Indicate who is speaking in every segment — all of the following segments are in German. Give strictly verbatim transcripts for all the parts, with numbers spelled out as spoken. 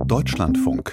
Speaker 1: Deutschlandfunk.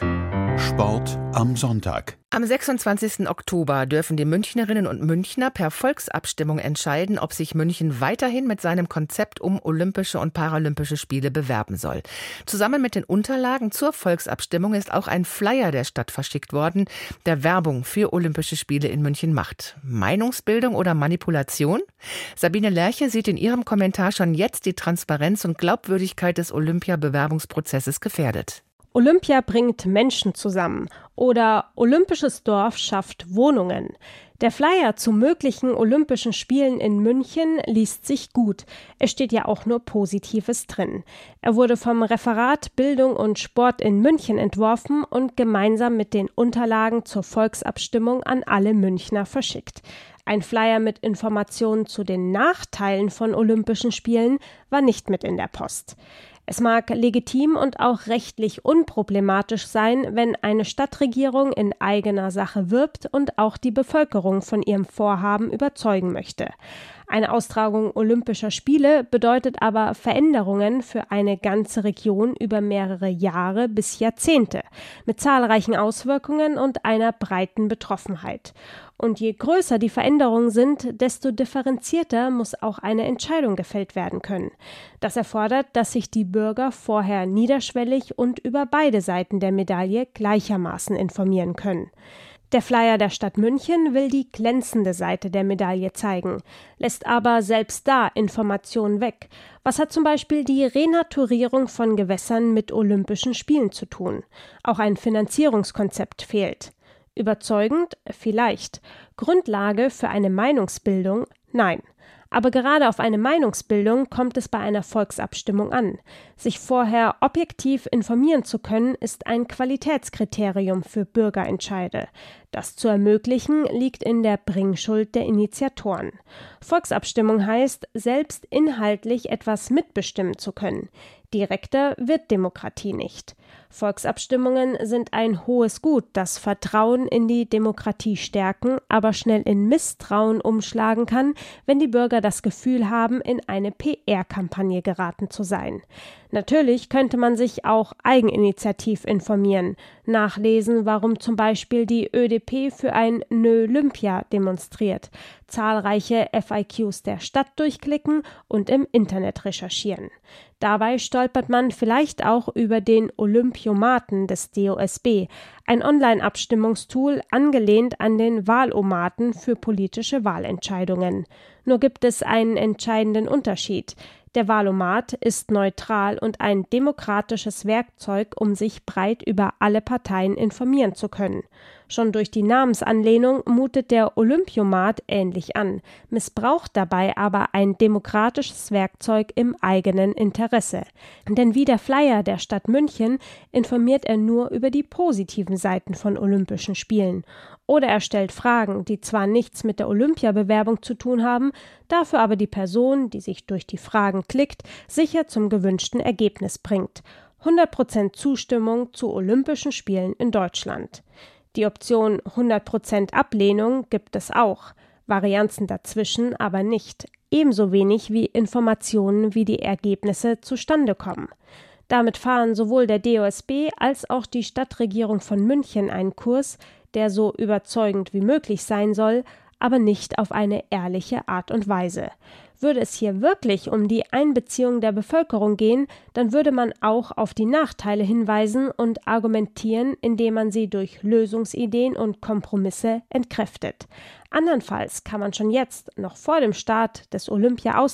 Speaker 1: Sport am Sonntag.
Speaker 2: Am sechsundzwanzigsten Oktober dürfen die Münchnerinnen und Münchner per Volksabstimmung entscheiden, ob sich München weiterhin mit seinem Konzept um Olympische und Paralympische Spiele bewerben soll. Zusammen mit den Unterlagen zur Volksabstimmung ist auch ein Flyer der Stadt verschickt worden, der Werbung für Olympische Spiele in München macht. Meinungsbildung oder Manipulation? Sabine Lerche sieht in ihrem Kommentar schon jetzt die Transparenz und Glaubwürdigkeit des Olympia-Bewerbungsprozesses gefährdet.
Speaker 3: Olympia bringt Menschen zusammen oder Olympisches Dorf schafft Wohnungen. Der Flyer zu möglichen Olympischen Spielen in München liest sich gut. Es steht ja auch nur Positives drin. Er wurde vom Referat Bildung und Sport in München entworfen und gemeinsam mit den Unterlagen zur Volksabstimmung an alle Münchner verschickt. Ein Flyer mit Informationen zu den Nachteilen von Olympischen Spielen war nicht mit in der Post. Es mag legitim und auch rechtlich unproblematisch sein, wenn eine Stadtregierung in eigener Sache wirbt und auch die Bevölkerung von ihrem Vorhaben überzeugen möchte. Eine Austragung Olympischer Spiele bedeutet aber Veränderungen für eine ganze Region über mehrere Jahre bis Jahrzehnte, mit zahlreichen Auswirkungen und einer breiten Betroffenheit. Und je größer die Veränderungen sind, desto differenzierter muss auch eine Entscheidung gefällt werden können. Das erfordert, dass sich die Bürger vorher niederschwellig und über beide Seiten der Medaille gleichermaßen informieren können. Der Flyer der Stadt München will die glänzende Seite der Medaille zeigen, lässt aber selbst da Informationen weg. Was hat zum Beispiel die Renaturierung von Gewässern mit Olympischen Spielen zu tun? Auch ein Finanzierungskonzept fehlt. Überzeugend? Vielleicht. Grundlage für eine Meinungsbildung? Nein. Aber gerade auf eine Meinungsbildung kommt es bei einer Volksabstimmung an. Sich vorher objektiv informieren zu können, ist ein Qualitätskriterium für Bürgerentscheide. Das zu ermöglichen, liegt in der Bringschuld der Initiatoren. Volksabstimmung heißt, selbst inhaltlich etwas mitbestimmen zu können. Direkter wird Demokratie nicht. Volksabstimmungen sind ein hohes Gut, das Vertrauen in die Demokratie stärken, aber schnell in Misstrauen umschlagen kann, wenn die Bürger das Gefühl haben, in eine P R-Kampagne geraten zu sein. Natürlich könnte man sich auch eigeninitiativ informieren, nachlesen, warum zum Beispiel die Ö D P für ein Nö-Olympia demonstriert, zahlreiche F A Qs der Stadt durchklicken und im Internet recherchieren. Dabei stolpert man vielleicht auch über den Olympiomaten des D O S B, ein Online-Abstimmungstool angelehnt an den Wahlomaten für politische Wahlentscheidungen. Nur gibt es einen entscheidenden Unterschied. Der Wahlomat ist neutral und ein demokratisches Werkzeug, um sich breit über alle Parteien informieren zu können. Schon durch die Namensanlehnung mutet der Olympiomat ähnlich an, missbraucht dabei aber ein demokratisches Werkzeug im eigenen Interesse. Denn wie der Flyer der Stadt München informiert er nur über die positiven Seiten von Olympischen Spielen. Oder er stellt Fragen, die zwar nichts mit der Olympiabewerbung zu tun haben, dafür aber die Person, die sich durch die Fragen klickt, sicher zum gewünschten Ergebnis bringt. hundert Prozent Zustimmung zu Olympischen Spielen in Deutschland. Die Option hundert Prozent Ablehnung gibt es auch, Varianzen dazwischen aber nicht, ebenso wenig wie Informationen, wie die Ergebnisse zustande kommen. Damit fahren sowohl der D O S B als auch die Stadtregierung von München einen Kurs, der so überzeugend wie möglich sein soll, aber nicht auf eine ehrliche Art und Weise. Würde es hier wirklich um die Einbeziehung der Bevölkerung gehen, dann würde man auch auf die Nachteile hinweisen und argumentieren, indem man sie durch Lösungsideen und Kompromisse entkräftet. Andernfalls kann man schon jetzt, noch vor dem Start des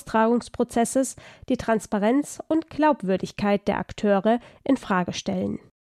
Speaker 3: Olympia-Austragungsprozesses, die Transparenz und Glaubwürdigkeit der Akteure in Frage stellen.